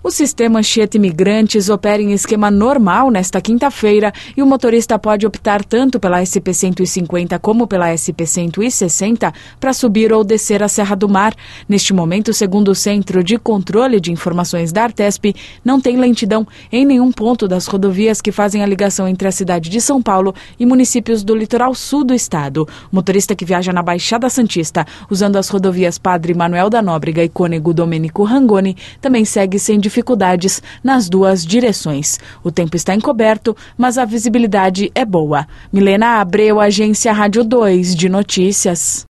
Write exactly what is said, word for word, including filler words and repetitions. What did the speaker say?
O sistema Anchieta Imigrantes opera em esquema normal nesta quinta-feira e o motorista pode optar tanto pela S P cento e cinquenta como pela S P cento e sessenta para subir ou descer a Serra do Mar. Neste momento, segundo o Centro de Controle de Informações da Artesp, não tem lentidão em nenhum ponto das rodovias que fazem a ligação entre a cidade de São Paulo e municípios do litoral sul do estado. O motorista que viaja na Baixada Santista, usando as rodovias Padre Manuel da Nóbrega e Cônego Domênico Rangoni, também segue sem dificuldades nas duas direções. O tempo está encoberto, mas a visibilidade é boa. Milena Abreu, Agência Rádio dois de Notícias.